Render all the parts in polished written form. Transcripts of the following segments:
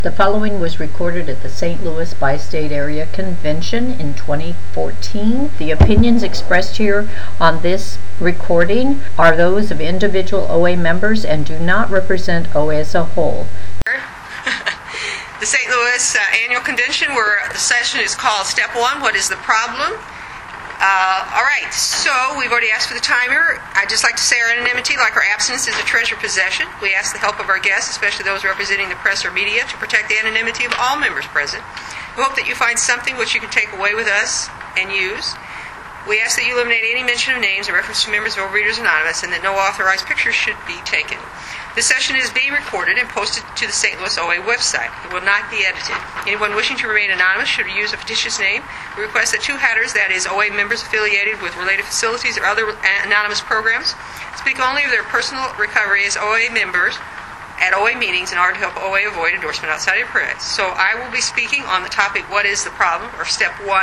The following was recorded at the St. Louis Bi-State Area Convention in 2014. The opinions expressed here on this recording are those of individual OA members and do not represent OA as a whole. The St. Louis Annual Convention, where the session is called Step 1, What is the Problem? All right, so we've already asked for the timer. I'd just like to say our anonymity, like our abstinence, is a treasured possession. We ask the help of our guests, especially those representing the press or media, to protect the anonymity of all members present. We hope that you find something which you can take away with us and use. We ask that you eliminate any mention of names or reference to members of Overeaters Anonymous, and that no authorized pictures should be taken. This session is being recorded and posted to the St. Louis OA website. It will not be edited. Anyone wishing to remain anonymous should use a fictitious name. We request that two hatters, that is, OA members affiliated with related facilities or other anonymous programs, speak only of their personal recovery as OA members at OA meetings in order to help OA avoid endorsement outside of press. So I will be speaking on the topic, what is the problem, or Step 1.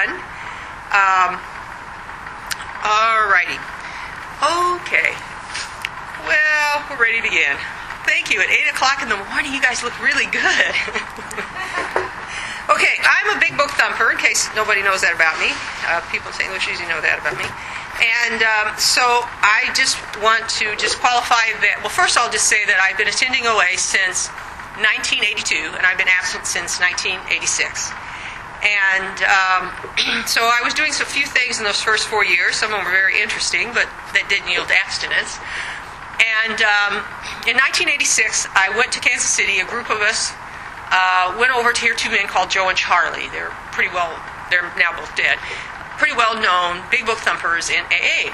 Alrighty. Okay. Well, we're ready to begin. Thank you. At 8 o'clock in the morning, you guys look really good. Okay, I'm a big book thumper, in case nobody knows that about me. People in St. Louis usually know that about me. And so I just want to qualify that. Well, first I'll just say that I've been attending OA since 1982, and I've been absent since 1986. And so I was doing a few things in those first 4 years. Some of them were very interesting, but that didn't yield abstinence. And in 1986, I went to Kansas City. A group of us went over to hear two men called Joe and Charlie. They're now both dead. Pretty well known, big book thumpers in AA.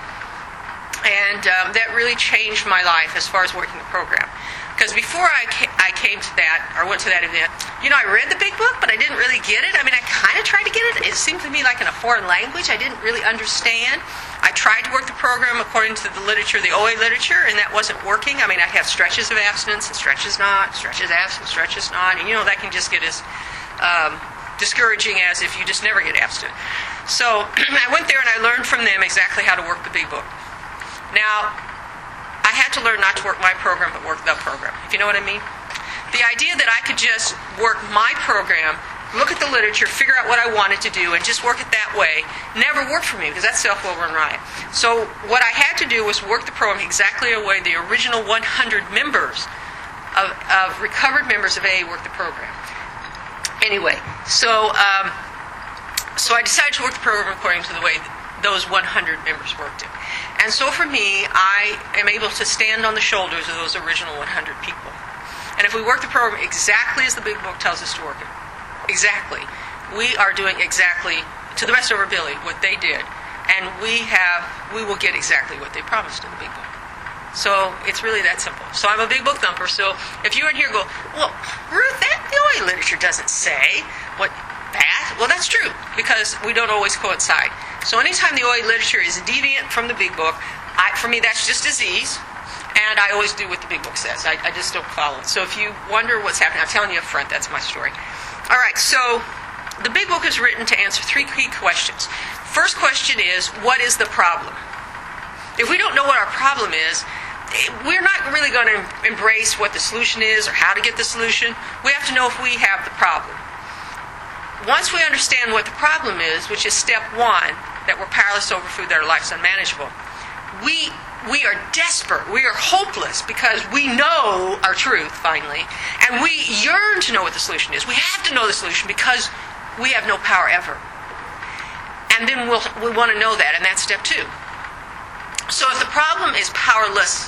And that really changed my life as far as working the program. Because before I came to that, or went to that event, I read the big book, but I didn't really get it. I mean, I kind of tried to get it. It seemed to me like in a foreign language. I didn't really understand. I tried to work the program according to the literature, the OA literature, and that wasn't working. I mean, I'd have stretches of abstinence and stretches not, stretches abstinence, stretches not, and that can just get as discouraging as if you just never get abstinent. So I went there and I learned from them exactly how to work the big book. Now, I had to learn not to work my program, but work the program, if you know what I mean. The idea that I could just work my program, look at the literature, figure out what I wanted to do, and just work it that way, never worked for me, because that stuff will run riot. So what I had to do was work the program exactly the way the original 100 members of recovered members of AA worked the program. Anyway, so I decided to work the program according to the way those 100 members worked it. And so for me, I am able to stand on the shoulders of those original 100 people. And if we work the program exactly as the big book tells us to work it, exactly, we are doing exactly, to the best of our ability, what they did. And we will get exactly what they promised in the big book. So it's really that simple. So I'm a big book thumper. So if you're in here and go, well, Ruth, that the OA literature doesn't say what that. Well, that's true, because we don't always coincide. So anytime the OA literature is deviant from the big book, for me that's just disease, and I always do what the big book says. I just don't follow it. So if you wonder what's happening, I'm telling you up front, that's my story. All right, so the big book is written to answer three key questions. First question is, what is the problem? If we don't know what our problem is, we're not really going to embrace what the solution is or how to get the solution. We have to know if we have the problem. Once we understand what the problem is, which is Step 1, that we're powerless over food, that our life's unmanageable, we are desperate, we are hopeless, because we know our truth, finally, and we yearn to know what the solution is. We have to know the solution because we have no power ever. And then we want to know that, and that's Step 2. So if the problem is powerless,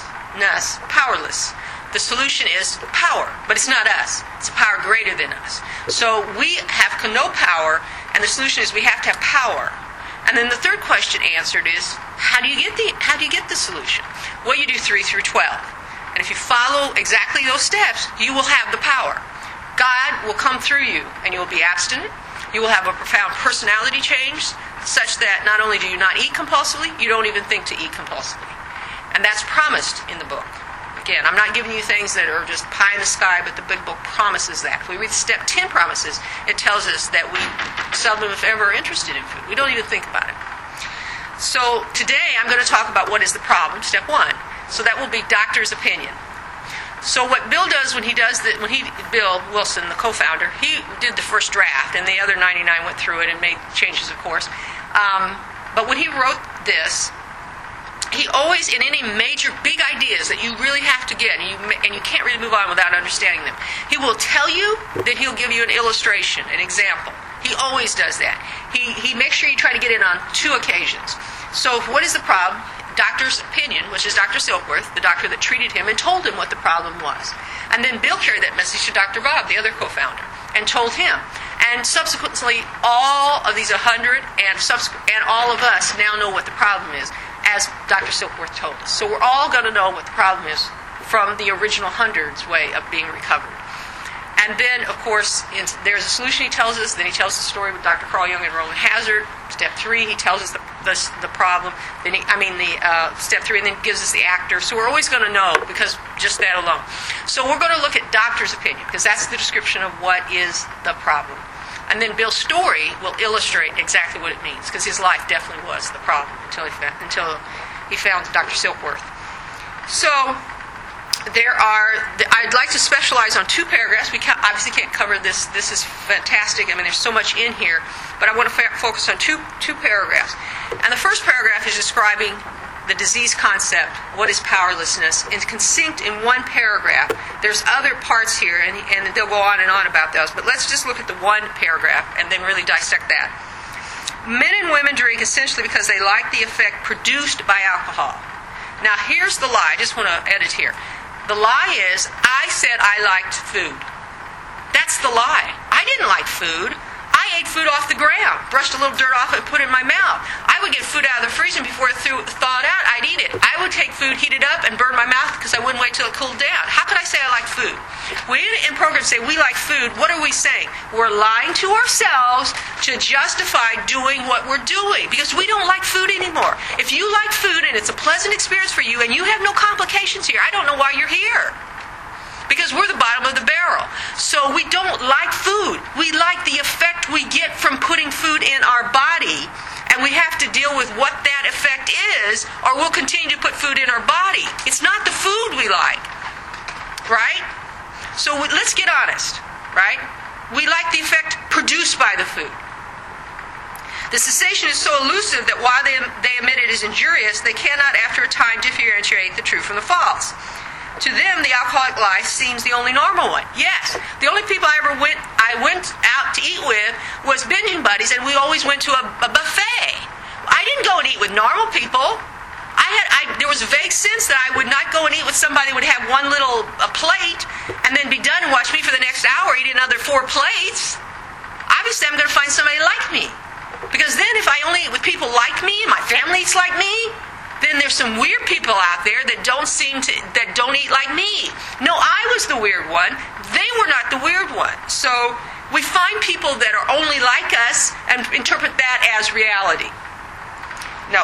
the solution is power, but it's not us. It's a power greater than us. So we have no power, and the solution is we have to have power. And then the third question answered is, how do you get the solution? Well, you do 3 through 12. And if you follow exactly those steps, you will have the power. God will come through you, and you will be abstinent. You will have a profound personality change, such that not only do you not eat compulsively, you don't even think to eat compulsively. And that's promised in the book. Again, I'm not giving you things that are just pie in the sky, but the big book promises that. If we read Step 10 promises, it tells us that we seldom, if ever, are interested in food. We don't even think about it. So today I'm going to talk about what is the problem, Step 1. So that will be doctor's opinion. So what Bill does Bill Wilson, the co-founder, he did the first draft, and the other 99 went through it and made changes, of course. But when he wrote this, he always, in any major big ideas that you really have to get, and you can't really move on without understanding them, he will tell you, then he'll give you an illustration, an example. He always does that. He makes sure you try to get in on 2 occasions. So what is the problem? Doctor's opinion, which is Dr. Silkworth, the doctor that treated him, and told him what the problem was. And then Bill carried that message to Dr. Bob, the other co-founder, and told him. And subsequently, all of these 100 and all of us now know what the problem is, as Dr. Silkworth told us. So we're all going to know what the problem is from the original 100's way of being recovered. And then, of course, there's a solution he tells us. Then he tells the story with Dr. Carl Jung and Roland Hazard. Step 3, he tells us the problem. Then step 3, and then gives us the actor. So we're always going to know, because just that alone. So we're going to look at doctor's opinion, because that's the description of what is the problem. And then Bill's story will illustrate exactly what it means, because his life definitely was the problem until he found Dr. Silkworth. So I'd like to specialize on 2 paragraphs. We obviously can't cover this. This is fantastic. I mean, there's so much in here. But I want to focus on two paragraphs. And the first paragraph is describing the disease concept, what is powerlessness, and succinct in 1 paragraph. There's other parts here, and they'll go on and on about those. But let's just look at the 1 paragraph and then really dissect that. Men and women drink essentially because they like the effect produced by alcohol. Now, here's the lie. I just want to edit here. The lie is, I said I liked food. That's the lie. I didn't like food. I ate food off the ground, brushed a little dirt off it, and put it in my mouth. I would get food out of the freezer, and before it thawed out, I'd eat it. I would take food, heat it up, and burn my mouth because I wouldn't wait till it cooled down. How could I say I like food? We in programs say we like food. What are we saying? We're lying to ourselves to justify doing what we're doing, because we don't like food anymore. If you like food and it's a pleasant experience for you and you have no complications here, I don't know why you're here. Because we're the bottom of the barrel. So we don't like food. We like the effect we get from putting food in our body. And we have to deal with what that effect is, or we'll continue to put food in our body. It's not the food we like. Right? So let's get honest. Right? We like the effect produced by the food. The cessation is so elusive that while they admit it is injurious, they cannot after a time differentiate the true from the false. To them, the alcoholic life seems the only normal one. Yes, the only people I went out to eat with was binging buddies, and we always went to a buffet. I didn't go and eat with normal people. There was a vague sense that I would not go and eat with somebody who would have one little plate and then be done and watch me for the next hour eating another 4 plates. Obviously, I'm going to find somebody like me. Because then if I only eat with people like me, and my family eats like me, then there's some weird people out there that don't eat like me. No, I was the weird one. They were not the weird one. So we find people that are only like us and interpret that as reality. No.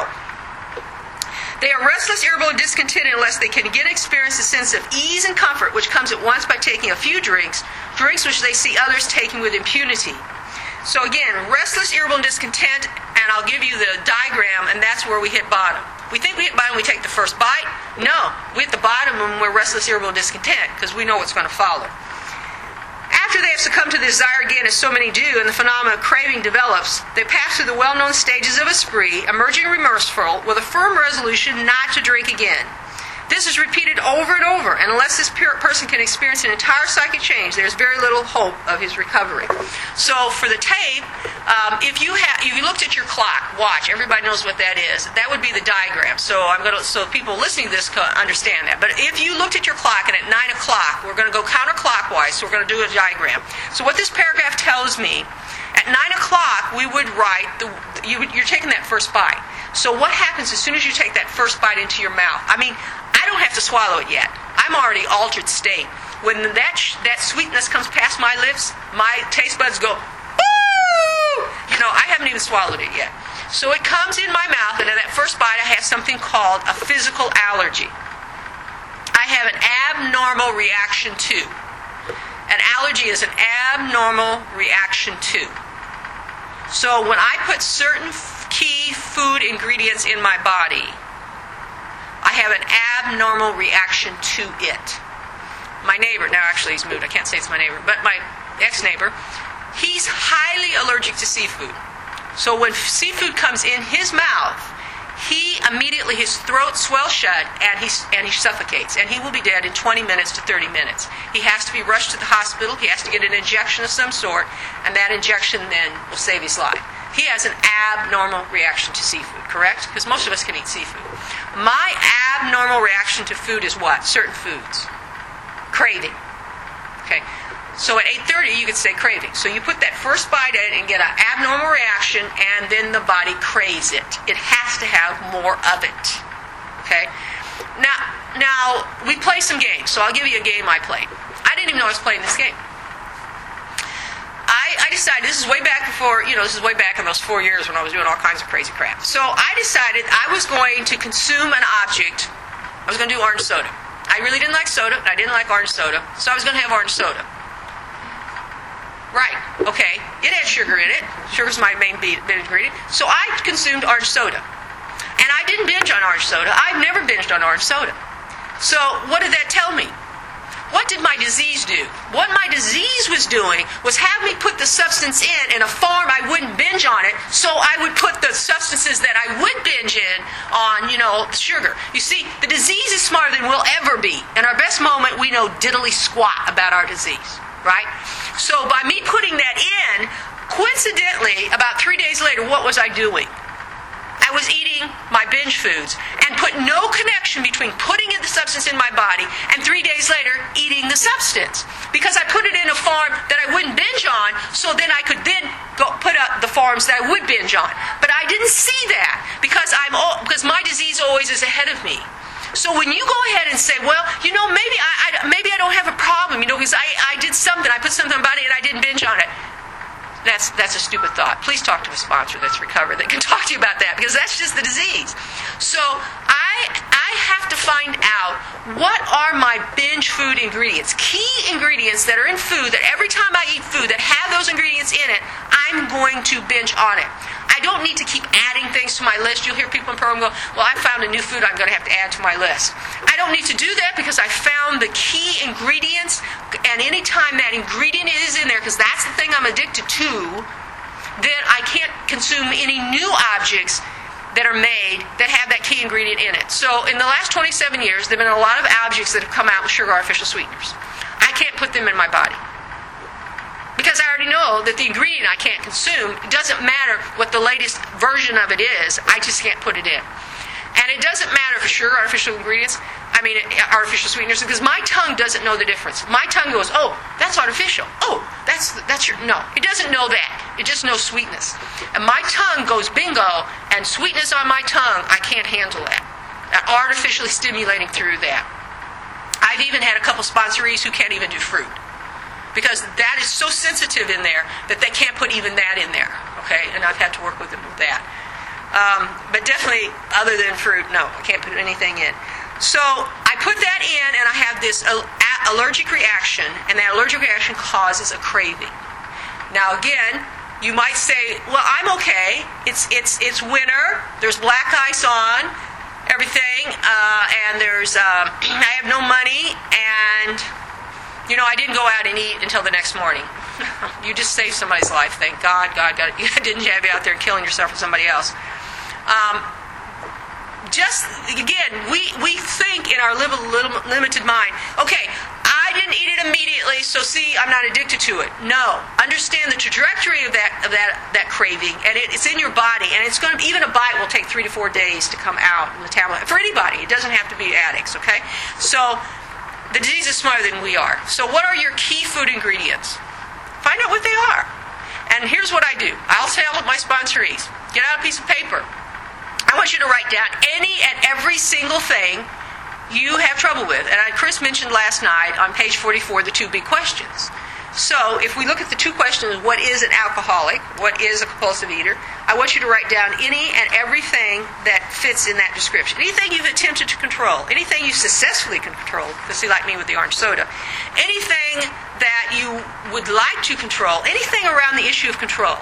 They are restless, irritable, and discontented unless they can again experience a sense of ease and comfort, which comes at once by taking a few drinks which they see others taking with impunity. So again, restless, irritable, and discontent, and I'll give you the diagram, and that's where we hit bottom. We think we hit bottom when we take the first bite. No, we hit the bottom when we're restless, irritable, and discontent, because we know what's going to follow. After they have succumbed to the desire again, as so many do, and the phenomenon of craving develops, they pass through the well-known stages of a spree, emerging remorseful, with a firm resolution not to drink again. This is repeated over and over, and unless this person can experience an entire psychic change, there's very little hope of his recovery. So for the tape, if you looked at your clock, watch, everybody knows what that is. That would be the diagram. So people listening to this understand that. But if you looked at your clock and at 9 o'clock, we're going to go counterclockwise, so we're going to do a diagram. So what this paragraph tells me, at 9 o'clock, we would write, you're taking that first bite. So what happens as soon as you take that first bite into your mouth? I mean, I don't have to swallow it yet. I'm already altered state. When that sweetness comes past my lips, my taste buds go, boo! I haven't even swallowed it yet. So it comes in my mouth, and in that first bite, I have something called a physical allergy. I have an abnormal reaction to. An allergy is an abnormal reaction to. So when I put certain key food ingredients in my body, I have an abnormal reaction to it. my neighbor, now actually he's moved, I can't say it's my neighbor, but my ex-neighbor, he's highly allergic to seafood. So when seafood comes in his mouth, he immediately, his throat swells shut and he suffocates. And he will be dead in 20 minutes to 30 minutes. He has to be rushed to the hospital. He has to get an injection of some sort. And that injection then will save his life. He has an abnormal reaction to seafood, correct? Because most of us can eat seafood. My abnormal reaction to food is what? Certain foods. Craving. Okay. So at 8:30, you could say craving. So you put that first bite in and get an abnormal reaction, and then the body craves it. It has to have more of it. Okay? Now we play some games. So I'll give you a game I played. I didn't even know I was playing this game. I decided, this is way back before, this is way back in those 4 years when I was doing all kinds of crazy crap. So I decided I was going to consume an object. I was going to do orange soda. I really didn't like soda, and I didn't like orange soda. So I was going to have orange soda. Right, okay. It had sugar in it. Sugar's my main ingredient. So I consumed orange soda. And I didn't binge on orange soda. I've never binged on orange soda. So what did that tell me? What did my disease do? What my disease was doing was have me put the substance in a form I wouldn't binge on it, so I would put the substances that I would binge in on, sugar. You see, the disease is smarter than we'll ever be. In our best moment, we know diddly squat about our disease, right? So by me putting that in, coincidentally, about 3 days later, what was I doing? I was eating my binge foods and put no connection between putting in the substance in my body and 3 days later eating the substance. Because I put it in a form that I wouldn't binge on, so then I could then go put up the forms that I would binge on. But I didn't see that because my disease always is ahead of me. So when you go ahead and say, well, maybe I don't have a problem, because I did something, I put something in my body and I didn't binge on it. That's a stupid thought. Please talk to a sponsor that's recovered that can talk to you about that, because that's just the disease. So I have to find out what are my binge food ingredients, key ingredients that are in food that every time I eat food that have those ingredients in it, I'm going to binge on it. I don't need to keep adding things to my list. You'll hear people in program go, well, I found a new food I'm going to have to add to my list. I don't need to do that because I found the key ingredients, and anytime that ingredient is in there, because that's the thing I'm addicted to, then I can't consume any new objects that are made that have that key ingredient in it. So in the last 27 years, there have been a lot of objects that have come out with sugar artificial sweeteners. I can't put them in my body. Because I already know that the ingredient I can't consume, it doesn't matter what the latest version of it is, I just can't put it in. And it doesn't matter for sugar, artificial sweeteners, because my tongue doesn't know the difference. My tongue goes, oh, that's artificial. Oh, no. It doesn't know that. It just knows sweetness. And my tongue goes bingo, and sweetness on my tongue, I can't handle that. I'm artificially stimulating through that. I've even had a couple sponsorees who can't even do fruit. Because that is so sensitive in there that they can't put even that in there, okay? And I've had to work with them with that. But definitely, other than fruit, no, I can't put anything in. So I put that in, and I have this allergic reaction, and that allergic reaction causes a craving. Now again, you might say, well, I'm okay. It's winter. There's black ice on everything, and there's I have no money, and I didn't go out and eat until the next morning. You just saved somebody's life, thank God. God didn't have you out there killing yourself with somebody else. We think in our limited mind, okay, I didn't eat it immediately, so see, I'm not addicted to it. No. Understand the trajectory of that craving, and it's in your body, and it's going to, even a bite will take 3 to 4 days to come out in the tablet. For anybody, it doesn't have to be addicts, okay? So the disease is smarter than we are. So what are your key food ingredients? Find out what they are. And here's what I do. I'll tell my sponsorees, get out a piece of paper. I want you to write down any and every single thing you have trouble with. And Chris mentioned last night on page 44 the 2 big questions. So if we look at the 2 questions, what is an alcoholic? What is a compulsive eater? I want you to write down any and everything that fits in that description. Anything you've attempted to control. Anything you successfully can control. Because see, like me with the orange soda. Anything that you would like to control. Anything around the issue of control.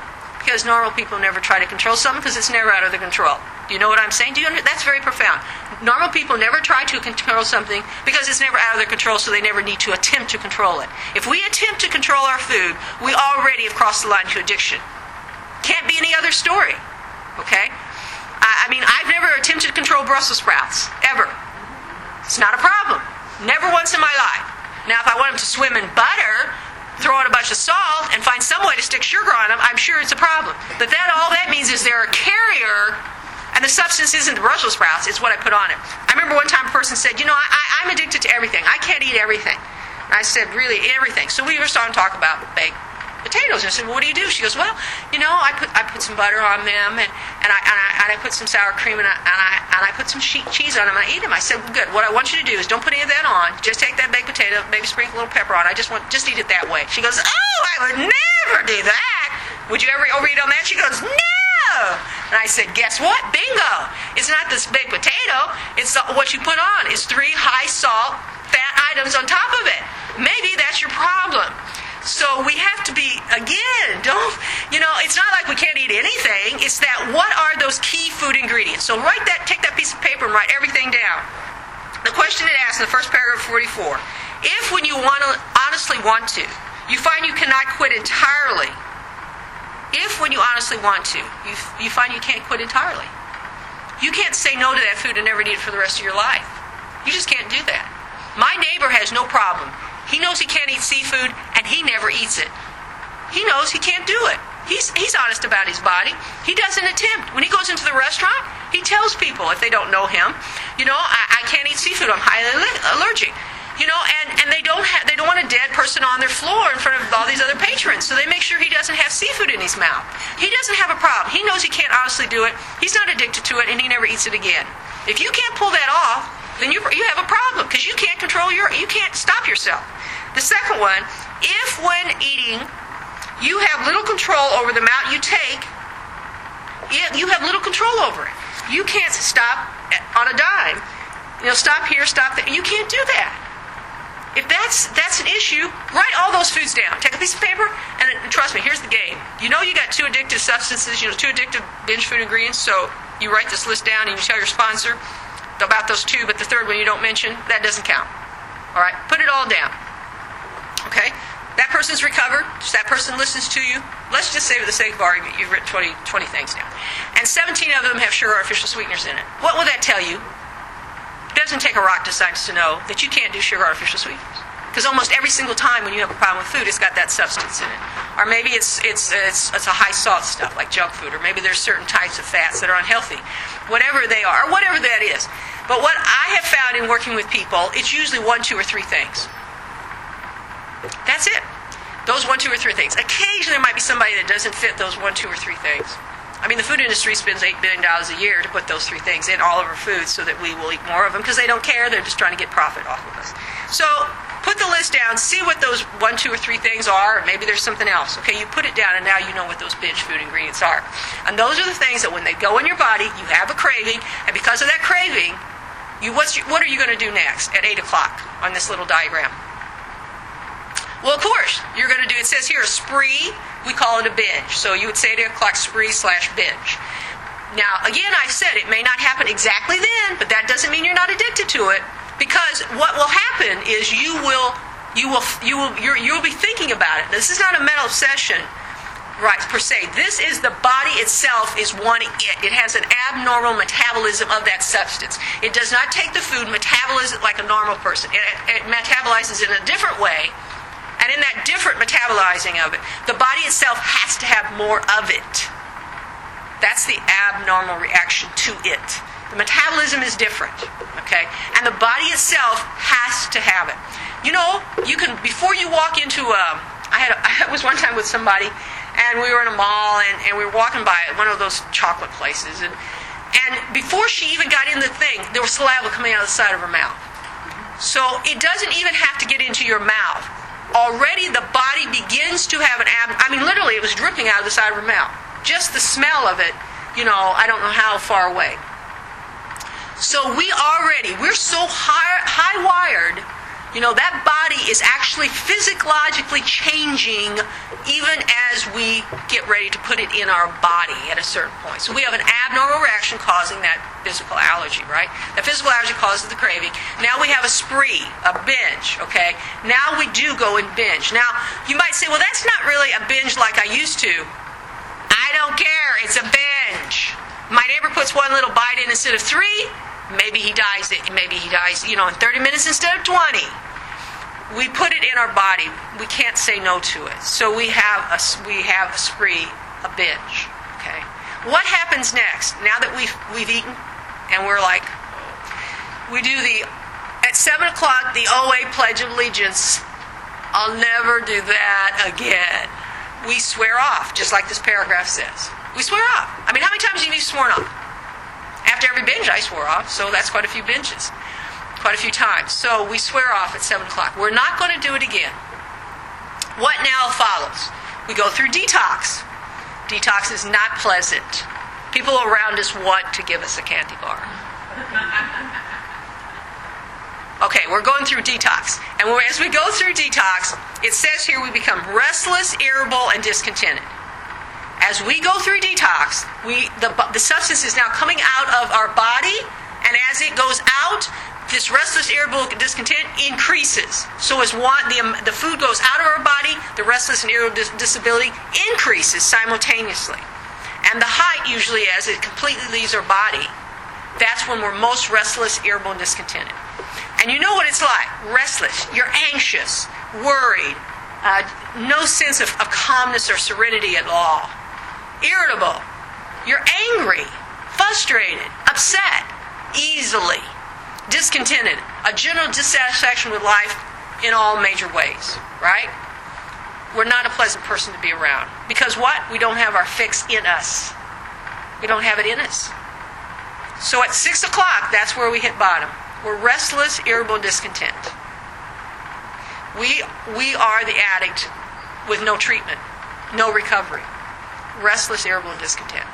Because normal people never try to control something because it's never out of their control. Do you know what I'm saying? That's very profound. Normal people never try to control something because it's never out of their control, so they never need to attempt to control it. If we attempt to control our food, we already have crossed the line to addiction. Can't be any other story. Okay? I mean, I've never attempted to control Brussels sprouts. Ever. It's not a problem. Never once in my life. Now, if I want them to swim in butter, throw in a bunch of salt, and find some way to stick sugar on them, I'm sure it's a problem. But all that means is they're a carrier, and the substance isn't the Brussels sprouts, it's what I put on it. I remember one time a person said, I'm addicted to everything. I can't eat everything. And I said, really, everything. So we were starting to talk about baked potatoes. And I said, well, what do you do? She goes, well, I put some butter on them, and I put some sour cream, and I put some cheese on them, and I eat them. I said, well, good. What I want you to do is don't put any of that on. Just take that baked potato, maybe sprinkle a little pepper on it. Just eat it that way. She goes, oh, I would never do that. Would you ever overeat on that? She goes, no. And I said, guess what? Bingo. It's not this baked potato. It's what you put on. It's 3 high salt fat items on top of it. Maybe that's your problem. So we have to be, again, it's not like we can't eat anything. It's that what are those key food ingredients? So take that piece of paper and write everything down. The question it asks in the first paragraph 44, if when you honestly want to, you find you cannot quit entirely, if when you honestly want to, you find you can't quit entirely, you can't say no to that food and never eat it for the rest of your life. You just can't do that. My neighbor has no problem. He knows he can't eat seafood, and he never eats it. He knows he can't do it. He's honest about his body. He doesn't attempt. When he goes into the restaurant, he tells people if they don't know him, I can't eat seafood. I'm highly allergic. And they don't want a dead person on their floor in front of all these other patrons, so they make sure he doesn't have seafood in his mouth. He doesn't have a problem. He knows he can't honestly do it. He's not addicted to it, and he never eats it again. If you can't pull that off, then you have a problem because you can't you can't stop yourself. The second one, if when eating you have little control over the amount you take, you have little control over it. You can't stop on a dime. Stop here, stop there. You can't do that. If that's an issue, write all those foods down. Take a piece of paper, and trust me, here's the game. You got 2 addictive substances, 2 addictive binge food ingredients, so you write this list down and you tell your sponsor about those 2, but the third one you don't mention, that doesn't count. All right? Put it all down. Okay? That person's recovered. That person listens to you. Let's just say for the sake of argument, you've written 20 things down. And 17 of them have sugar or artificial sweeteners in it. What will that tell you? It doesn't take a rocket scientist to know that you can't do sugar or artificial sweeteners. Because almost every single time when you have a problem with food, it's got that substance in it. Or maybe it's a high salt stuff like junk food. Or maybe there's certain types of fats that are unhealthy. Whatever they are, or whatever that is. But what I have found in working with people, it's usually 1, 2, or 3 things. That's it. Those 1, 2, or 3 things. Occasionally there might be somebody that doesn't fit those 1, 2, or 3 things. I mean, the food industry spends $8 billion a year to put those 3 things in all of our foods so that we will eat more of them because they don't care. They're just trying to get profit off of us. So put the list down. See what those 1, 2, or 3 things are. Or maybe there's something else. Okay, you put it down, and now you know what those binge food ingredients are. And those are the things that when they go in your body, you have a craving, and because of that craving, what are you going to do next at 8 o'clock on this little diagram? Well, of course, you're going to do, it says here, a spree. We call it a binge. So you would say 8 o'clock spree/binge. Now, again, I've said it may not happen exactly then, but that doesn't mean you're not addicted to it. Because what will happen is you'll be thinking about it. This is not a mental obsession, right, per se. This is the body itself is one it. It has an abnormal metabolism of that substance. It does not take the food, metabolize it like a normal person. It metabolizes it in a different way. And in that different metabolizing of it, the body itself has to have more of it. That's the abnormal reaction to it. The metabolism is different, okay? And the body itself has to have it. You can, before you walk into I was one time with somebody, and we were in a mall, and we were walking by one of those chocolate places, and before she even got in the thing, there was saliva coming out of the side of her mouth. So it doesn't even have to get into your mouth. Already the body begins to have literally it was dripping out of the side of her mouth. Just the smell of it, I don't know how far away. So we're so high wired That body is actually physiologically changing even as we get ready to put it in our body at a certain point. So we have an abnormal reaction causing that physical allergy, right? That physical allergy causes the craving. Now we have a spree, a binge, okay? Now we do go and binge. Now, you might say, well, that's not really a binge like I used to. I don't care. It's a binge. My neighbor puts one little bite in instead of 3. Maybe he dies. Maybe he dies, in 30 minutes instead of 20. We put it in our body. We can't say no to it. So we have a spree, a binge. Okay. What happens next? Now that we've eaten, and we're like, we do at 7 o'clock the OA Pledge of Allegiance. I'll never do that again. We swear off, just like this paragraph says. We swear off. I mean, how many times have you sworn off? After every binge, I swore off, so that's quite a few binges. Quite a few times. So we swear off at 7 o'clock. We're not going to do it again. What now follows? We go through detox. Detox is not pleasant. People around us want to give us a candy bar. Okay, we're going through detox. And as we go through detox, it says here we become restless, irritable, and discontented. As we go through detox, the substance is now coming out of our body, and as it goes out, this restless, irritable, discontent increases. So as the food goes out of our body, the restless and irritable disability increases simultaneously. And the height usually, as it completely leaves our body, that's when we're most restless, irritable, and discontented. And you know what it's like. Restless. You're anxious, worried, no sense of calmness or serenity at all. Irritable. You're angry, frustrated, upset, easily. Discontented. A general dissatisfaction with life in all major ways. Right? We're not a pleasant person to be around. Because what? We don't have our fix in us. We don't have it in us. So at 6 o'clock, that's where we hit bottom. We're restless, irritable, discontent. We are the addict with no treatment, no recovery. Restless, irritable, and discontent.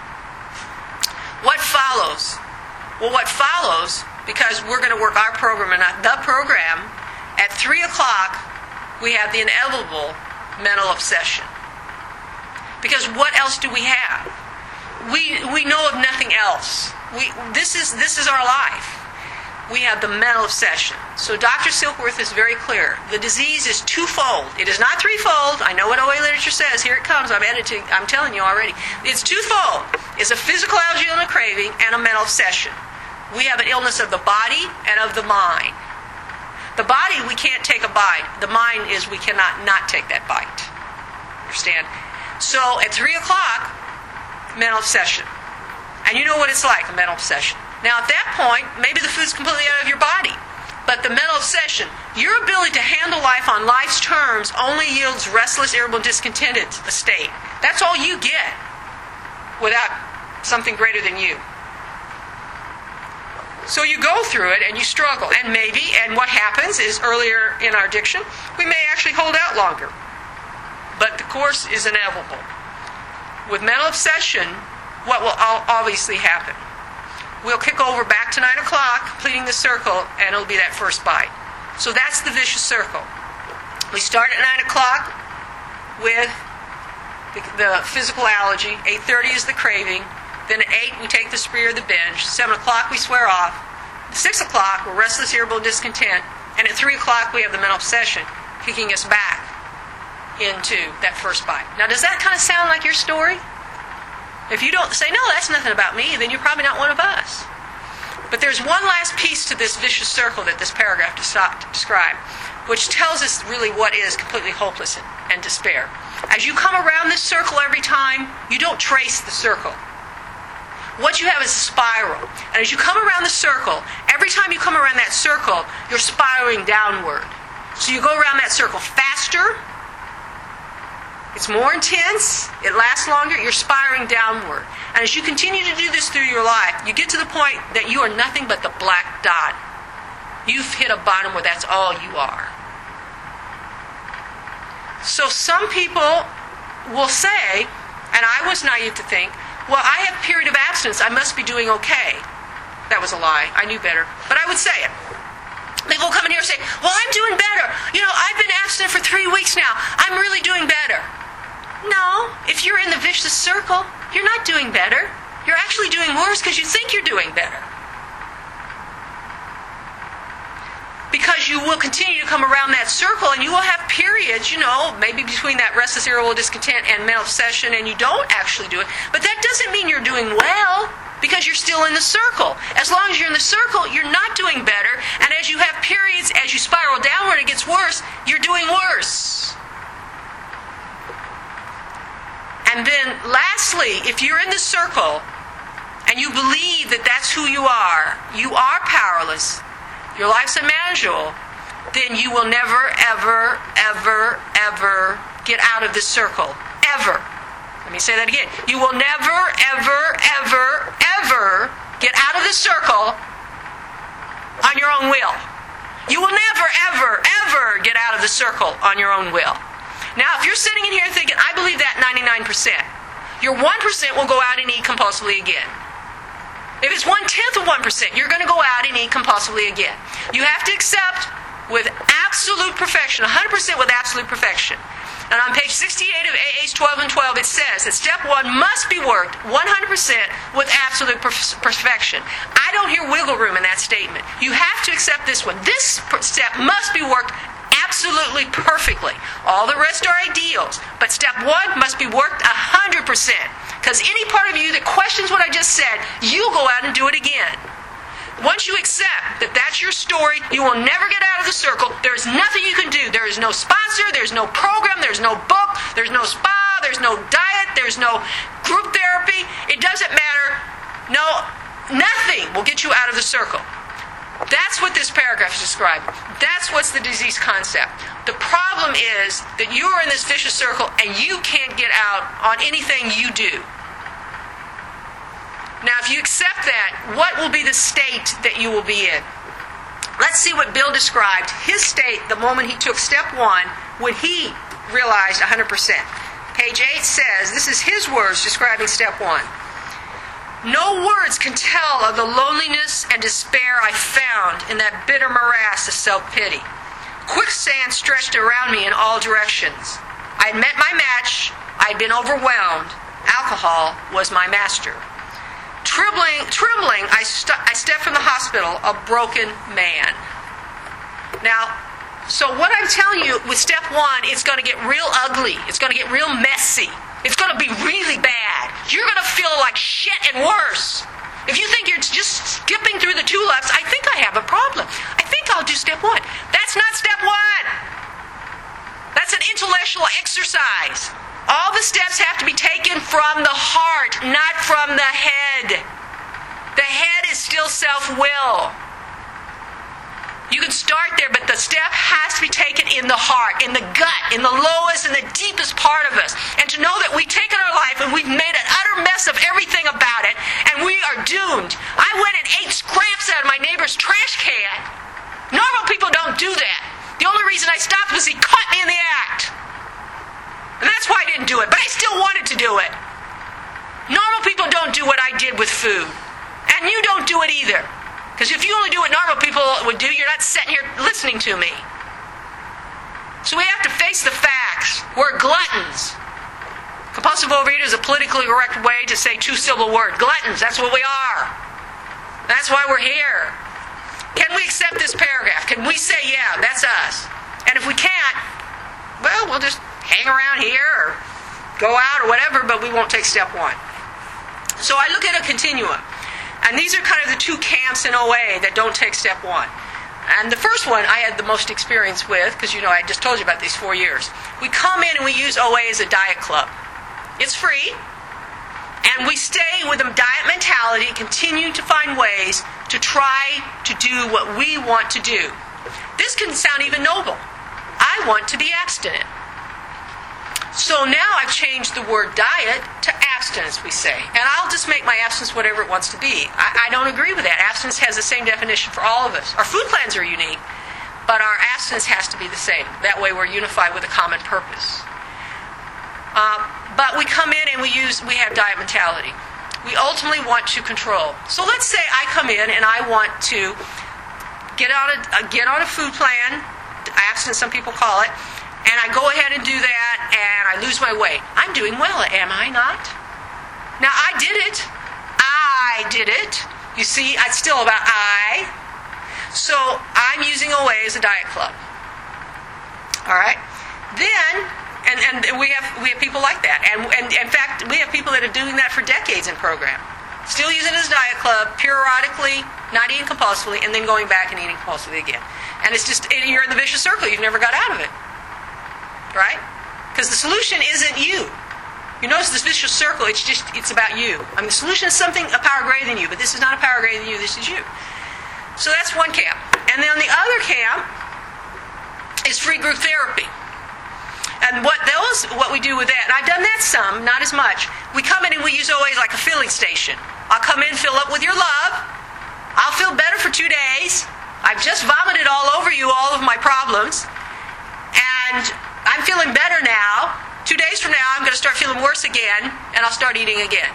What follows? Well, what follows, because we're going to work our program and not the program, at 3 o'clock, we have the inevitable mental obsession. Because what else do we have? We know of nothing else. This is our life. We have the mental obsession. So Dr. Silkworth is very clear. The disease is twofold. It is not threefold. I know what OA literature says. Here it comes. I'm telling you already. It's twofold. It's a physical allergy and a craving and a mental obsession. We have an illness of the body and of the mind. The body, we can't take a bite. The mind is we cannot not take that bite. Understand? So at 3 o'clock, mental obsession. And you know what it's like, a mental obsession. Now, at that point, maybe the food's completely out of your body. But the mental obsession, your ability to handle life on life's terms only yields restless, irritable, discontented state. That's all you get without something greater than you. So you go through it and you struggle. And what happens is earlier in our addiction, we may actually hold out longer. But the course is inevitable. With mental obsession, what will obviously happen? We'll kick over back to 9 o'clock, completing the circle, and it'll be that first bite. So that's the vicious circle. We start at 9 o'clock with the physical allergy. 8:30 is the craving. Then at 8, we take the spree or the binge. 7 o'clock, we swear off. 6 o'clock, we're restless, irritable, discontent. And at 3 o'clock, we have the mental obsession kicking us back into that first bite. Now, does that kind of sound like your story? If you don't say, no, that's nothing about me, then you're probably not one of us. But there's one last piece to this vicious circle that this paragraph describes, which tells us really what is completely hopeless and despair. As you come around this circle every time, you don't trace the circle. What you have is a spiral. And as you come around the circle, every time you come around that circle, you're spiraling downward. So you go around that circle faster. It's more intense, it lasts longer, you're spiraling downward. And as you continue to do this through your life, you get to the point that you are nothing but the black dot. You've hit a bottom where that's all you are. So some people will say, and I was naive to think, well, I have a period of abstinence, I must be doing okay. That was a lie, I knew better, but I would say it. People come in here and say, well, I'm doing better. I've been abstinent for 3 weeks now. I'm really doing better. No, if you're in the vicious circle, you're not doing better. You're actually doing worse because you think you're doing better. Because you will continue to come around that circle and you will have periods, maybe between that restless irritable discontent and mental obsession, and you don't actually do it. But that doesn't mean you're doing well because you're still in the circle. As long as you're in the circle, you're not doing better. And as you have periods, as you spiral downward, it gets worse, you're doing worse. And then lastly, if you're in the circle and you believe that that's who you are powerless, your life's unmanageable, then you will never, ever, ever, ever get out of this circle. Ever. Let me say that again. You will never, ever, ever, ever get out of this circle on your own will. You will never, ever, ever get out of the circle on your own will. Now, if you're sitting in here thinking, I believe that 99%, your 1% will go out and eat compulsively again. If it's 1/10 of 1%, you're going to go out and eat compulsively again. You have to accept with absolute perfection, 100% with absolute perfection. And on page 68 of AA's 12 and 12, it says that step 1 must be worked 100% with absolute perfection. I don't hear wiggle room in that statement. You have to accept this one. This step must be worked absolutely perfectly. All the rest are ideals. But step 1 must be worked 100%. Because any part of you that questions what I just said, you'll go out and do it again. Once you accept that that's your story, you will never get out of the circle. There is nothing you can do. There is no sponsor, there's no program, there's no book, there's no spa, there's no diet, there's no group therapy. It doesn't matter. No, nothing will get you out of the circle. That's what this paragraph is describing. That's what's the disease concept. The problem is that you are in this vicious circle and you can't get out on anything you do. Now, if you accept that, what will be the state that you will be in? Let's see what Bill described, his state the moment he took step 1 when he realized 100%. Page 8 says, this is his words describing step 1. No words can tell of the loneliness and despair I found in that bitter morass of self-pity. Quicksand stretched around me in all directions. I had met my match. I had been overwhelmed. Alcohol was my master. Trembling, I stepped from the hospital, a broken man. Now, so what I'm telling you with step 1, it's going to get real ugly. It's going to get real messy. It's going to be really bad. You're going to feel like shit and worse. If you think you're just skipping through the tulips, I think I have a problem. I think I'll do step 1. That's not step 1. That's an intellectual exercise. All the steps have to be taken from the heart, not from the head. The head is still self-will. You can start there, but the step has to be taken in the heart, in the gut, in the lowest and the deepest part of us. And to know that we've taken our life and we've made an utter mess of everything about it, and we are doomed. I went and ate scraps out of my neighbor's trash can. Normal people don't do that. The only reason I stopped was he caught me in the act. And that's why I didn't do it, but I still wanted to do it. Normal people don't do what I did with food. And you don't do it either. Because if you only do what normal people would do, you're not sitting here listening to me. So we have to face the facts. We're gluttons. Compulsive overeater is a politically correct way to say two-syllable word. Gluttons, that's what we are. That's why we're here. Can we accept this paragraph? Can we say, yeah, that's us? And if we can't, well, we'll just hang around here or go out or whatever, but we won't take step 1. So I look at a continuum. And these are kind of the two camps in OA that don't take step 1. And the first one I had the most experience with, because I just told you about these 4 years. We come in and we use OA as a diet club. It's free. And we stay with a diet mentality, continue to find ways to try to do what we want to do. This can sound even noble. I want to be abstinent. So now I've changed the word diet to abstinence, we say. And I'll just make my abstinence whatever it wants to be. I don't agree with that. Abstinence has the same definition for all of us. Our food plans are unique, but our abstinence has to be the same. That way we're unified with a common purpose. But we come in and we have diet mentality. We ultimately want to control. So let's say I come in and I want to get on a food plan, abstinence some people call it, and I go ahead and do that, and I lose my weight. I'm doing well, am I not? Now, I did it. You see, it's still about I. So I'm using OA as a diet club. All right? Then, and we have people like that. And in fact, we have people that are doing that for decades in program. Still using it as a diet club, periodically, not eating compulsively, and then going back and eating compulsively again. And it's just, you're in the vicious circle. You've never got out of it. Right? Because the solution isn't you. You notice this vicious circle, it's about you. I mean, the solution is something, a power greater than you, but this is not a power greater than you, this is you. So that's one camp. And then the other camp is free group therapy. And what we do with that, and I've done that some, not as much. We come in and we use OA like a filling station. I'll come in, fill up with your love. I'll feel better for 2 days. I've just vomited all over you all of my problems. And I'm feeling better now. 2 days from now, I'm going to start feeling worse again, and I'll start eating again.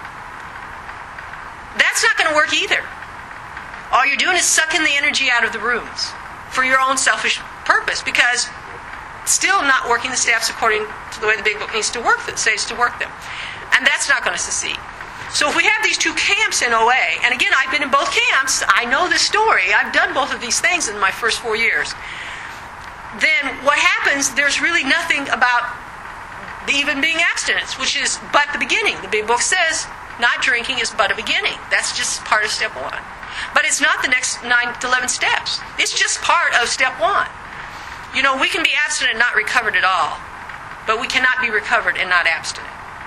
That's not going to work either. All you're doing is sucking the energy out of the rooms for your own selfish purpose, because still not working the steps according to the way the Big Book needs to work them, says to work them. And that's not going to succeed. So if we have these two camps in OA, and again, I've been in both camps, I know this story, I've done both of these things in my first 4 years, then what happens, there's really nothing about even being abstinence, which is but the beginning. The Big Book says not drinking is but a beginning. That's just part of step 1. But it's not the next 9 to 11 steps. It's just part of step 1. You know, we can be abstinent and not recovered at all, but we cannot be recovered and not abstinent.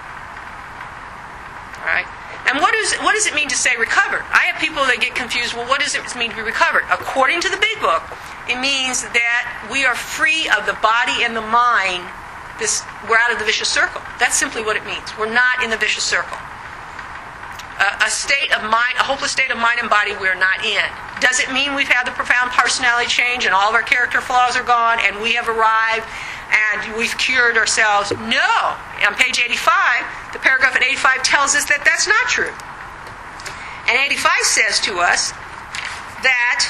All right? And what does it mean to say recovered? I have people that get confused. Well, what does it mean to be recovered? According to the Big Book, it means that we are free of the body and the mind. We're out of the vicious circle. That's simply what it means. We're not in the vicious circle. A state of mind, a hopeless state of mind and body we're not in. Does it mean we've had the profound personality change and all of our character flaws are gone and we have arrived and we've cured ourselves? No. On page 85, the paragraph in 85 tells us that that's not true. And 85 says to us that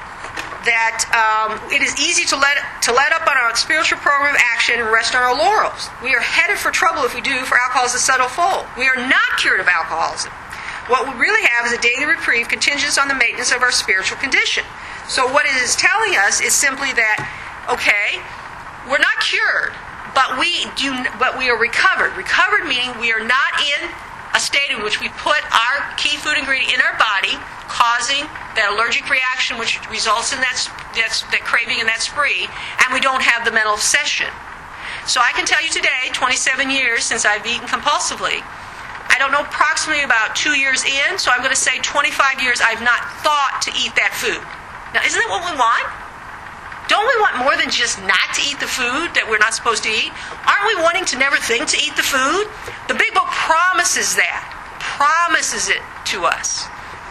it is easy to let up on our spiritual program of action and rest on our laurels. We are headed for trouble if we do, for alcohol is a subtle foe. We are not cured of alcoholism. What we really have is a daily reprieve contingent on the maintenance of our spiritual condition. So what it is telling us is simply that, okay, we're not cured, but we are recovered. Recovered meaning we are not in a state in which we put our key food ingredient in our body, causing that allergic reaction which results in that craving and that spree, and we don't have the mental obsession. So I can tell you today, 27 years since I've eaten compulsively, I don't know, approximately about 2 years in, so I'm going to say 25 years I've not thought to eat that food. Now, isn't that what we want? Don't we want more than just not to eat the food that we're not supposed to eat? Aren't we wanting to never think to eat the food? The Big Book promises that. Promises it to us.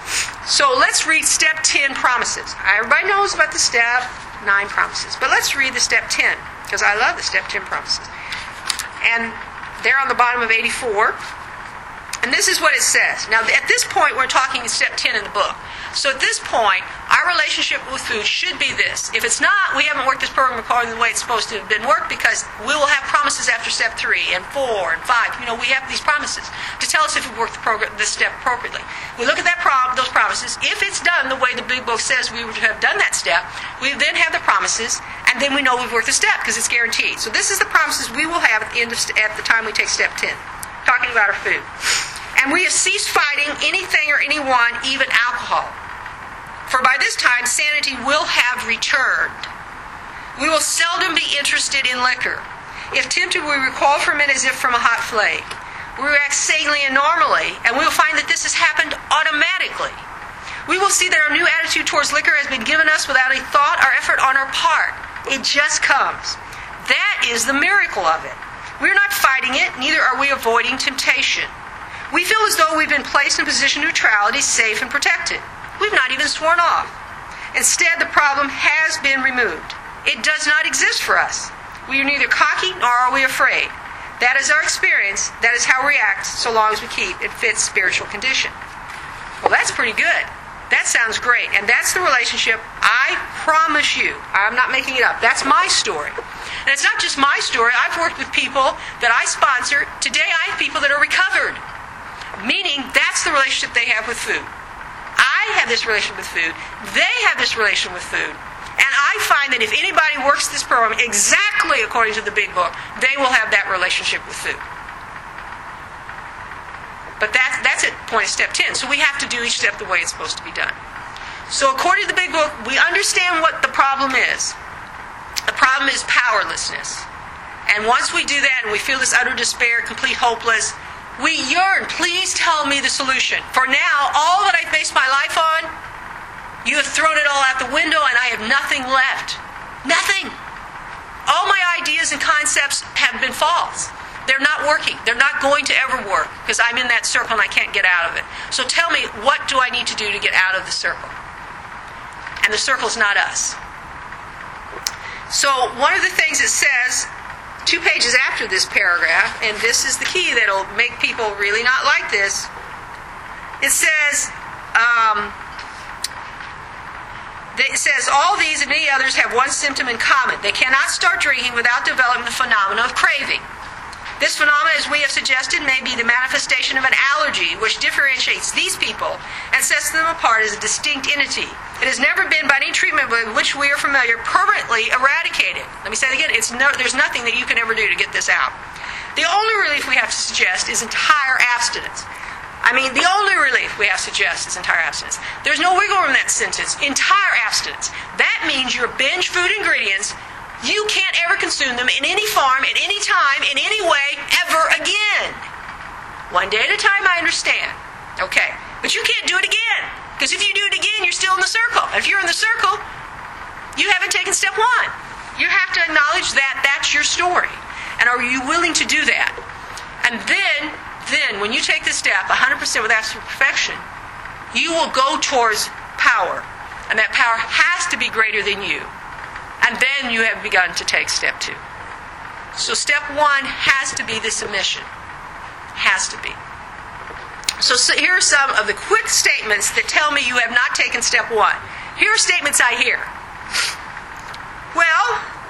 So let's read step 10 promises. Everybody knows about the step 9 promises. But let's read the step 10, because I love the step 10 promises. And they're on the bottom of 84. And this is what it says. Now, at this point, we're talking step 10 in the book. So at this point, our relationship with food should be this. If it's not, we haven't worked this program according to the way it's supposed to have been worked, because we will have promises after step 3 and 4 and 5. You know, we have these promises to tell us if we worked this step appropriately. We look at those promises. If it's done the way the Big Book says we would have done that step, we then have the promises, and then we know we've worked the step because it's guaranteed. So this is the promises we will have at the time we take step 10, talking about our food. And we have ceased fighting anything or anyone, even alcohol. For by this time, sanity will have returned. We will seldom be interested in liquor. If tempted, we recoil from it as if from a hot flame. We react sanely and normally, and we will find that this has happened automatically. We will see that our new attitude towards liquor has been given us without a thought or effort on our part. It just comes. That is the miracle of it. We are not fighting it, neither are we avoiding temptation. We feel as though we've been placed in a position of neutrality, safe and protected. We've not even sworn off. Instead, the problem has been removed. It does not exist for us. We are neither cocky nor are we afraid. That is our experience. That is how we act, so long as we keep in fit spiritual condition. Well, that's pretty good. That sounds great. And that's the relationship, I promise you, I'm not making it up. That's my story. And it's not just my story. I've worked with people that I sponsor. Today I have people that are recovered. Meaning that's the relationship they have with food. I have this relationship with food. They have this relation with food. And I find that if anybody works this program exactly according to the Big Book, they will have that relationship with food. But that's at point of step 10. So we have to do each step the way it's supposed to be done. So according to the Big Book, we understand what the problem is. The problem is powerlessness. And once we do that and we feel this utter despair, complete hopeless, we yearn, please tell me the solution. For now, all that I base my life on, you have thrown it all out the window and I have nothing left. Nothing. All my ideas and concepts have been false. They're not working. They're not going to ever work because I'm in that circle and I can't get out of it. So tell me, what do I need to do to get out of the circle? And the circle's not us. So one of the things it says, 2 pages after this paragraph, and this is the key that'll make people really not like this, it says, all these and many others have one symptom in common. They cannot start drinking without developing the phenomenon of craving. This phenomenon, as we have suggested, may be the manifestation of an allergy which differentiates these people and sets them apart as a distinct entity. It has never been, by any treatment with which we are familiar, permanently eradicated. Let me say it again. There's nothing that you can ever do to get this out. The only relief we have to suggest is entire abstinence. The only relief we have to suggest is entire abstinence. There's no wiggle room in that sentence. Entire abstinence. That means your binge food ingredients, you can't ever consume them in any form, at any time, in any way, ever again. One day at a time, I understand. Okay. But you can't do it again. Because if you do it again, you're still in the circle. And if you're in the circle, you haven't taken step 1. You have to acknowledge that that's your story. And are you willing to do that? And then when you take this step, 100% with absolute perfection, you will go towards power. And that power has to be greater than you. And then you have begun to take step 2. So step 1 has to be the submission. Has to be. So here are some of the quick statements that tell me you have not taken step 1. Here are statements I hear. Well,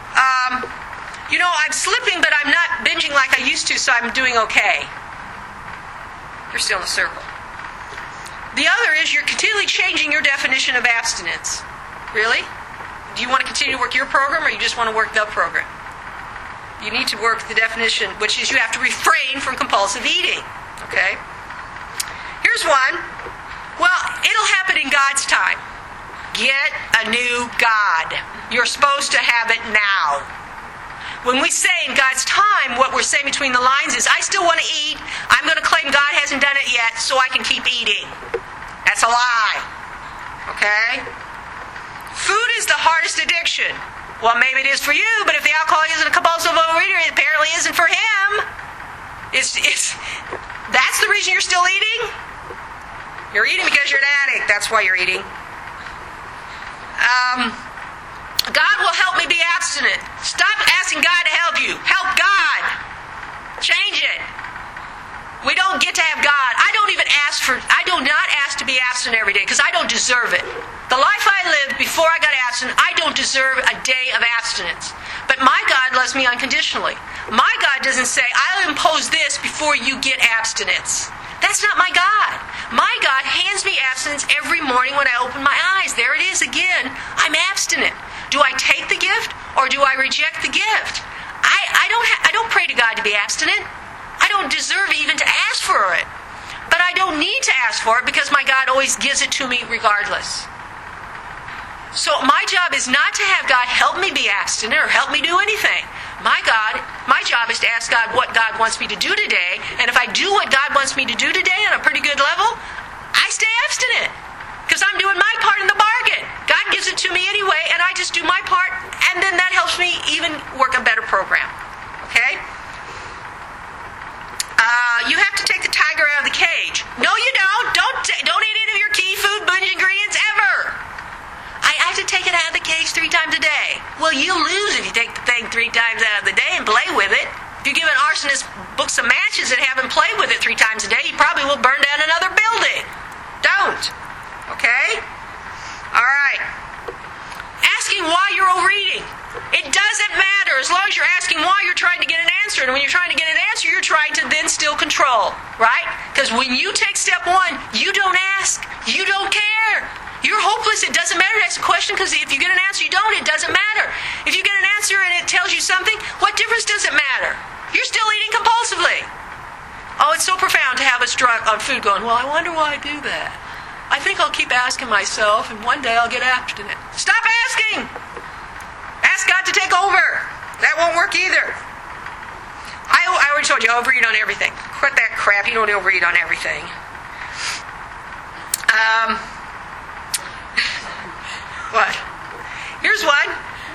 I'm slipping, but I'm not binging like I used to, so I'm doing okay. You're still in the circle. The other is you're continually changing your definition of abstinence. Really? Do you want to continue to work your program, or you just want to work the program? You need to work the definition, which is you have to refrain from compulsive eating. Okay? Here's one. Well, it'll happen in God's time. Get a new God. You're supposed to have it now. When we say in God's time, what we're saying between the lines is, I still want to eat. I'm going to claim God hasn't done it yet, so I can keep eating. That's a lie. Okay? Food is the hardest addiction. Well, maybe it is for you, but if the alcoholic isn't a compulsive overeater, it apparently isn't for him. That's the reason you're still eating? You're eating because you're an addict. That's why you're eating. God will help me be abstinent. Stop asking God to help you. Help God. Change it. We don't get to have God. I do not ask to be abstinent every day because I don't deserve it. The life I lived before I got abstinent, I don't deserve a day of abstinence. But my God loves me unconditionally. My God doesn't say, I'll impose this before you get abstinence. That's not my God. My God hands me abstinence every morning when I open my eyes. There it is again. I'm abstinent. Do I take the gift or do I reject the gift? I don't pray to God to be abstinent. I don't deserve even to ask for it. But I don't need to ask for it because my God always gives it to me regardless. So my job is not to have God help me be abstinent or help me do anything. My job is to ask God what God wants me to do today. And if I do what God wants me to do today on a pretty good level, I stay abstinent. Because I'm doing my part in the bargain. God gives it to me anyway, and I just do my part, and then that helps me even work a better program. Okay? You have to take the tiger out of the cage. No, you don't. Don't eat any of your key food binge ingredients ever. I have to take it out of the cage 3 times a day. Well, you lose if you take the thing 3 times out of the day and play with it. If you give an arsonist books of matches and have him play with it 3 times a day, he probably will burn down another building. Don't. Okay? All right. Asking why you're overeating. It doesn't matter as long as you're asking why you're trying to get an answer. And when you're trying to get an answer, you're trying to then still control, right? Because when you take step one, you don't ask. You don't care. You're hopeless. It doesn't matter to ask a question because if you get an answer, you don't. It doesn't matter. If you get an answer and it tells you something, what difference does it matter? You're still eating compulsively. Oh, it's so profound to have us drunk on food going, well, I wonder why I do that. I think I'll keep asking myself, and one day I'll get abstinent. Stop asking! Ask God to take over. That won't work either. I already told you, I overeat on everything. Quit that crap. You don't overeat on everything. What? Here's one.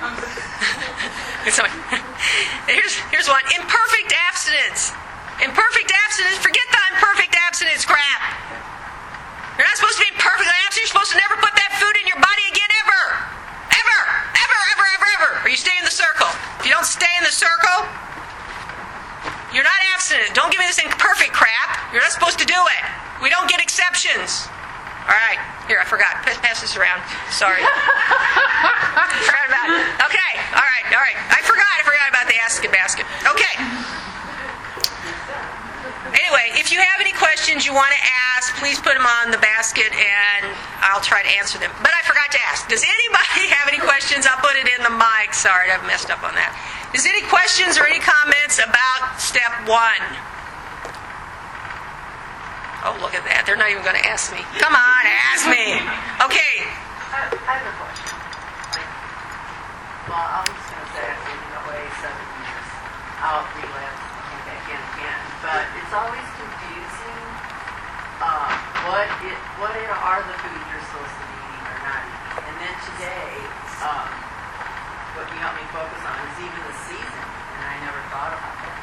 Here's one. Imperfect abstinence. Imperfect abstinence. Forget the imperfect abstinence crap. You're not supposed to be perfectly abstinent. You're supposed to never put that food in your body again, ever. Ever. Ever, ever, ever, ever. Or you stay in the circle. If you don't stay in the circle, you're not abstinent. Don't give me this imperfect crap. You're not supposed to do it. We don't get exceptions. All right. Here, I forgot. Pass this around. Sorry. Forgot about it. Okay. All right. I forgot about the basket. Okay. Anyway, if you have any questions you want to ask, please put them on the basket and I'll try to answer them. But I forgot to ask. Does anybody have any questions? I'll put it in the mic. Sorry, I've messed up on that. Is any questions or any comments about step 1? Oh, look at that. They're not even going to ask me. Come on, ask me. Okay. I have a question. I'm just going to say I've been away 7 years. I'll relapse and come back in again. But it's always confusing what are the foods you're supposed to be eating or not eating. And then today, what you helped me focus on is even the season. And I never thought about that.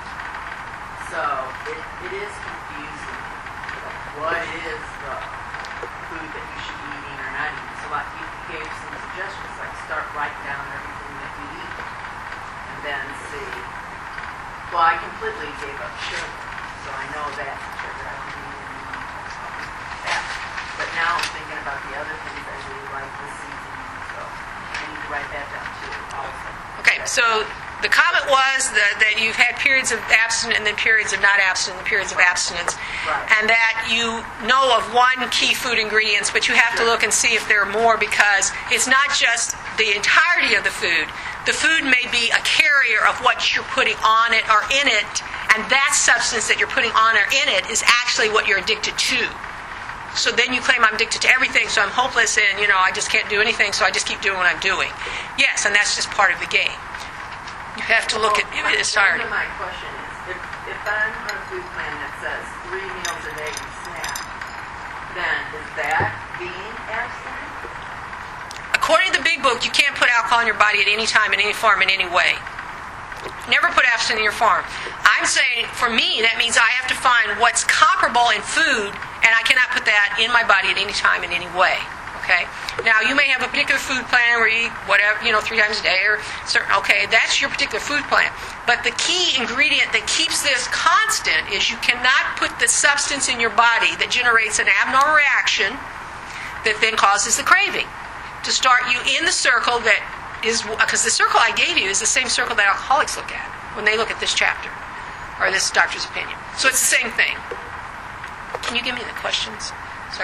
So it is confusing. What is the food that you should be eating or not eating? So like you gave some suggestions, like start writing down everything that you eat. And then see, well, I completely gave up sugar. So I know that's sugar. I don't eat any that. But now I'm thinking about the other things I really like this season. So I need to write that down too also. Okay, so the comment was that you've had periods of abstinence and then periods of not abstinence and periods of abstinence. Right. And that you know of one key food ingredients, but you have to look and see if there are more because it's not just the entirety of the food. The food may be a carrier of what you're putting on it or in it, and that substance that you're putting on or in it is actually what you're addicted to. So then you claim I'm addicted to everything, so I'm hopeless and, I just can't do anything, so I just keep doing what I'm doing. Yes, and that's just part of the game. You have to look at it's hard. My question is, if I'm on a food plan that says 3 meals a day and snack, then is that being abstinent? According to the Big Book, you can't put alcohol in your body at any time, in any form, in any way. Never put abstinent in your form. I'm saying, for me, that means I have to find what's comparable in food, and I cannot put that in my body at any time, in any way. Okay? Now, you may have a particular food plan where you eat whatever, 3 times a day or certain, okay, that's your particular food plan. But the key ingredient that keeps this constant is you cannot put the substance in your body that generates an abnormal reaction that then causes the craving to start you in the circle that is, because the circle I gave you is the same circle that alcoholics look at when they look at this chapter or this doctor's opinion. So it's the same thing. Can you give me the questions? Sorry.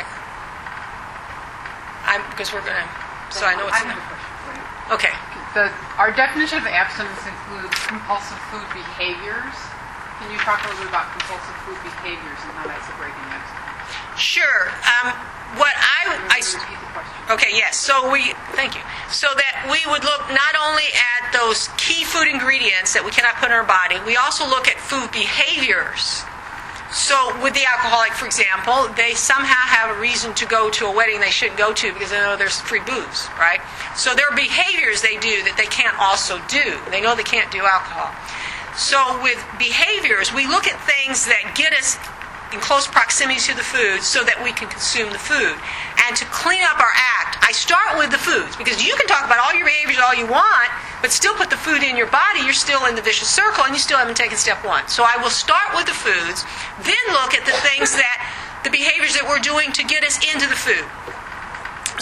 Because we're going to, so I know it's in there. Okay. Our definition of abstinence includes compulsive food behaviors. Can you talk a little bit about compulsive food behaviors and how that's breaking abstinence? Sure. Repeat the question. Okay, yes. Thank you. So that we would look not only at those key food ingredients that we cannot put in our body, we also look at food behaviors. So with the alcoholic, for example, they somehow have a reason to go to a wedding they shouldn't go to because they know there's free booze, right? So there are behaviors they do that they can't also do. They know they can't do alcohol. So with behaviors, we look at things that get us in close proximity to the food so that we can consume the food. And to clean up our act, I start with the foods because you can talk about all your behaviors all you want, but still put the food in your body, you're still in the vicious circle and you still haven't taken step 1. So I will start with the foods, then look at the things the behaviors that we're doing to get us into the food.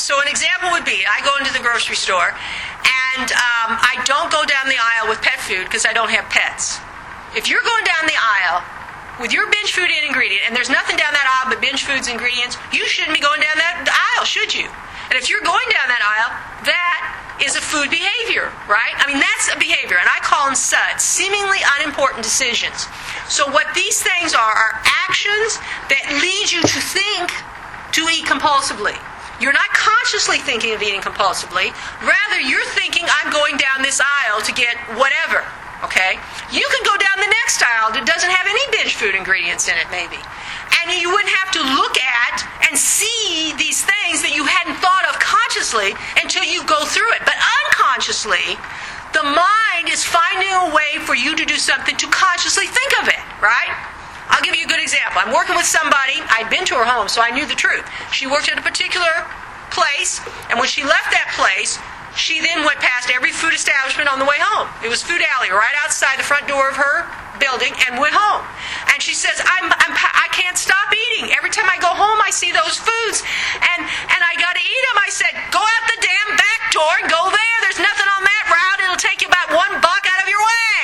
So an example would be, I go into the grocery store, and I don't go down the aisle with pet food because I don't have pets. If you're going down the aisle with your binge food and ingredient, and there's nothing down that aisle but binge foods and ingredients, you shouldn't be going down that aisle, should you? And if you're going down that aisle, that is a food behavior, right? I mean, that's a behavior, and I call them SUDs, seemingly unimportant decisions. So what these things are actions that lead you to think to eat compulsively. You're not consciously thinking of eating compulsively. Rather, you're thinking, I'm going down this aisle to get whatever. Okay? You can go down the next aisle that doesn't have any binge food ingredients in it, maybe. And you wouldn't have to look at and see these things that you hadn't thought of consciously until you go through it. But unconsciously, the mind is finding a way for you to do something to consciously think of it, right? I'll give you a good example. I'm working with somebody. I'd been to her home, so I knew the truth. She worked at a particular place, and when she left that place, she then went past every food establishment on the way home. It was Food Alley right outside the front door of her building, and went home. And she says, I can't stop eating. Every time I go home, I see those foods, and I got to eat them. I said, go out the damn back door and go there. There's nothing on that route. It'll take you about $1 out of your way.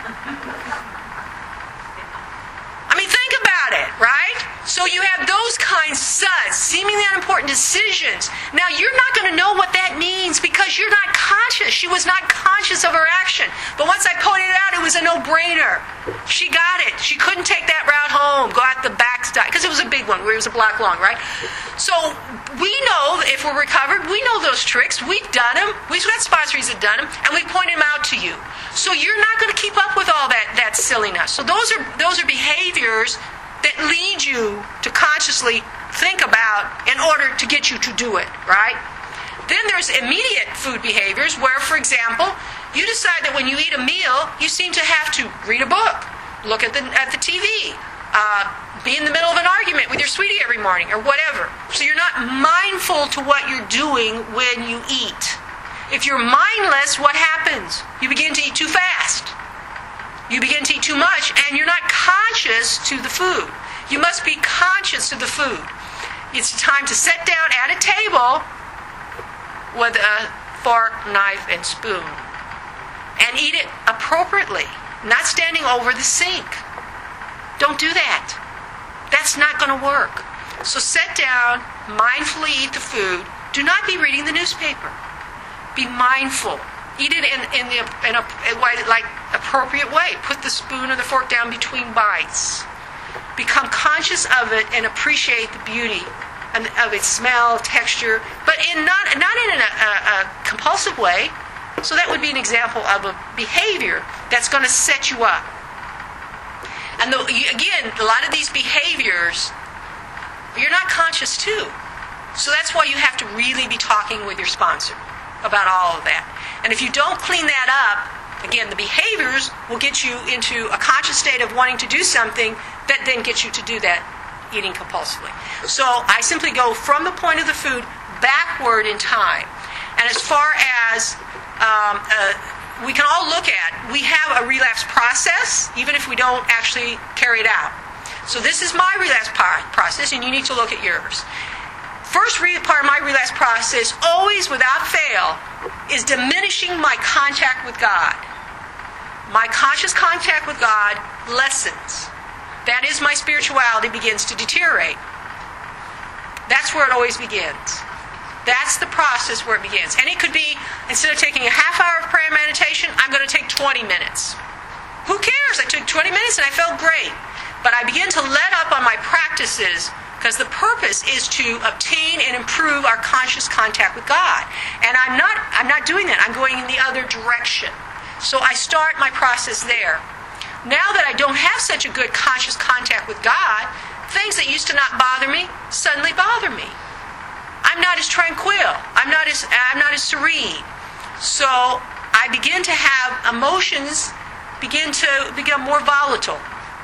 I mean, think about it, right? So you have those kinds of SUDs, seemingly unimportant decisions. Now, you're not going to know what that means because you're not conscious. She was not conscious of her action. But once I pointed it out, it was a no-brainer. She got it. She couldn't take that route home, go out the back, because it was a big one, where it was a block long, right? So we know, if we're recovered, we know those tricks. We've done them. We've got sponsors that have done them, and we point them out to you. So you're not going to keep up with all that silliness. So those are behaviors that lead you to consciously think about in order to get you to do it, right? Then there's immediate food behaviors where, for example, you decide that when you eat a meal, you seem to have to read a book, look at the TV, be in the middle of an argument with your sweetie every morning, or whatever. So you're not mindful to what you're doing when you eat. If you're mindless, what happens? You begin to eat too fast. You begin to eat too much, and you're not conscious to the food. You must be conscious to the food. It's time to sit down at a table with a fork, knife, and spoon, and eat it appropriately, not standing over the sink. Don't do that. That's not going to work. So sit down, mindfully eat the food. Do not be reading the newspaper. Be mindful. Eat it in a appropriate way. Put the spoon or the fork down between bites. Become conscious of it and appreciate the beauty of its smell, texture, but not in a compulsive way. So that would be an example of a behavior that's going to set you up. And again, a lot of these behaviors, you're not conscious to. So that's why you have to really be talking with your sponsor about all of that. And if you don't clean that up, again, the behaviors will get you into a conscious state of wanting to do something that then gets you to do that eating compulsively. So I simply go from the point of the food backward in time. And as far as we can all look at, we have a relapse process, even if we don't actually carry it out. So this is my relapse process, and you need to look at yours. First part of my relapse process, always without fail, is diminishing my contact with God. My conscious contact with God lessens. That is, my spirituality begins to deteriorate. That's where it always begins. That's the process where it begins. And it could be, instead of taking a half hour of prayer and meditation, I'm going to take 20 minutes. Who cares? I took 20 minutes and I felt great. But I begin to let up on my practices because the purpose is to obtain and improve our conscious contact with God. And I'm not doing that. I'm going in the other direction. So I start my process there. Now that I don't have such a good conscious contact with God, things that used to not bother me suddenly bother me. I'm not as tranquil. I'm not as serene. So I begin to have emotions begin to become more volatile.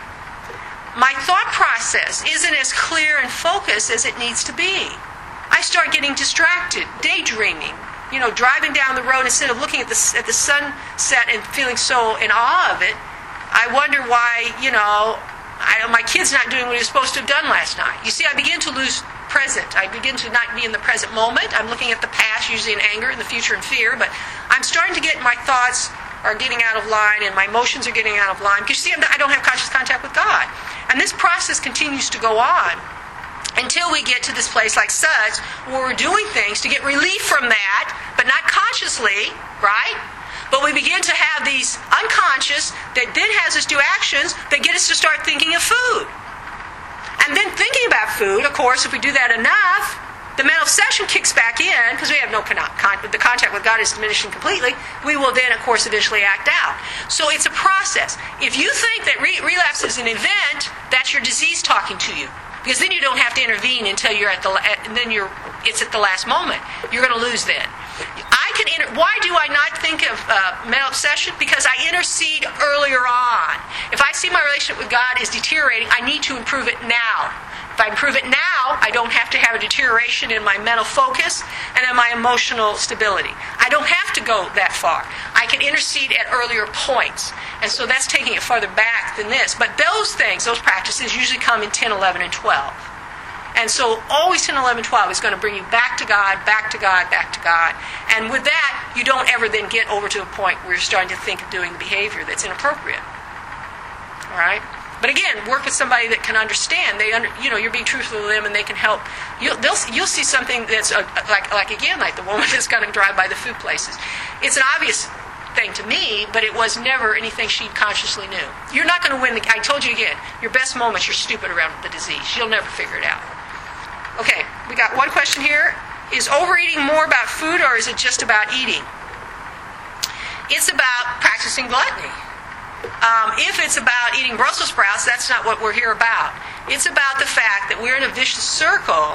My thought process isn't as clear and focused as it needs to be. I start getting distracted, daydreaming. Driving down the road, instead of looking at the sunset and feeling so in awe of it, I wonder why, my kid's not doing what he was supposed to have done last night. You see, I begin to lose present. I begin to not be in the present moment. I'm looking at the past, usually in anger, in the future in fear, but I'm starting to get my thoughts are getting out of line and my emotions are getting out of line. Because you see, I don't have conscious contact with God. And this process continues to go on until we get to this place like such where we're doing things to get relief from that, but not consciously, right? But we begin to have these unconscious that then has us do actions that get us to start thinking of food. And then thinking about food, of course, if we do that enough, the mental obsession kicks back in because we have no the contact with God is diminishing completely. We will then, of course, eventually act out. So it's a process. If you think that relapse is an event, that's your disease talking to you, because then you don't have to intervene until you're it's at the last moment. You're going to lose then. Why do I not think of mental obsession? Because I intercede earlier on. If I see my relationship with God is deteriorating, I need to improve it now. If I improve it now, I don't have to have a deterioration in my mental focus and in my emotional stability. I don't have to go that far. I can intercede at earlier points. And so that's taking it farther back than this. But those things, those practices usually come in 10, 11, and 12. And so always 10, 11, 12 is going to bring you back to God, back to God, back to God. And with that, you don't ever then get over to a point where you're starting to think of doing behavior that's inappropriate. All right? But again, work with somebody that can understand. You're being truthful to them, and they can help. You'll see something that's like the woman that's going to drive by the food places. It's an obvious thing to me, but it was never anything she consciously knew. You're not going to win. I told you again, your best moments, you're stupid around the disease. You'll never figure it out. Okay, we got one question here. Is overeating more about food, or is it just about eating? It's about practicing gluttony. If it's about eating Brussels sprouts, that's not what we're here about. It's about the fact that we're in a vicious circle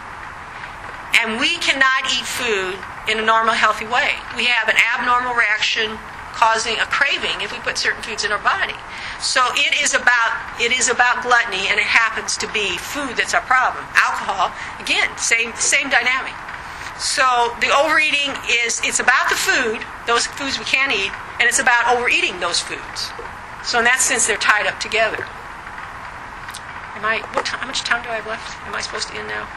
and we cannot eat food in a normal, healthy way. We have an abnormal reaction causing a craving if we put certain foods in our body. So it is about gluttony, and it happens to be food that's our problem. Alcohol, again, same dynamic. So the overeating it's about the food, those foods we can't eat, and it's about overeating those foods. So in that sense, they're tied up together. How much time do I have left? Am I supposed to end now?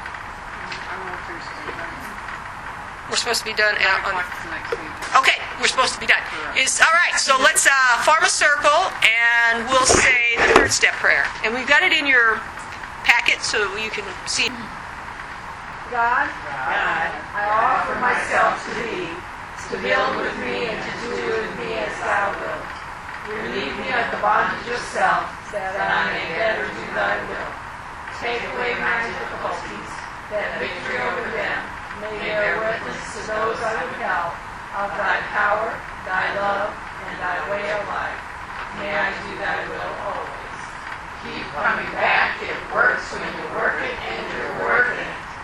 We're supposed to be done Okay, we're supposed to be done. All right, so let's form a circle, and we'll say the third step prayer. And we've got it in your packet so you can see. God, I offer myself to Thee, to build with me and to do with me as Thou wilt. Relieve me of the bondage of self, that I may better do Thy will. Take away my difficulties, that victory over them may bear witness to those I would help of Thy power, Thy love, and Thy way of life.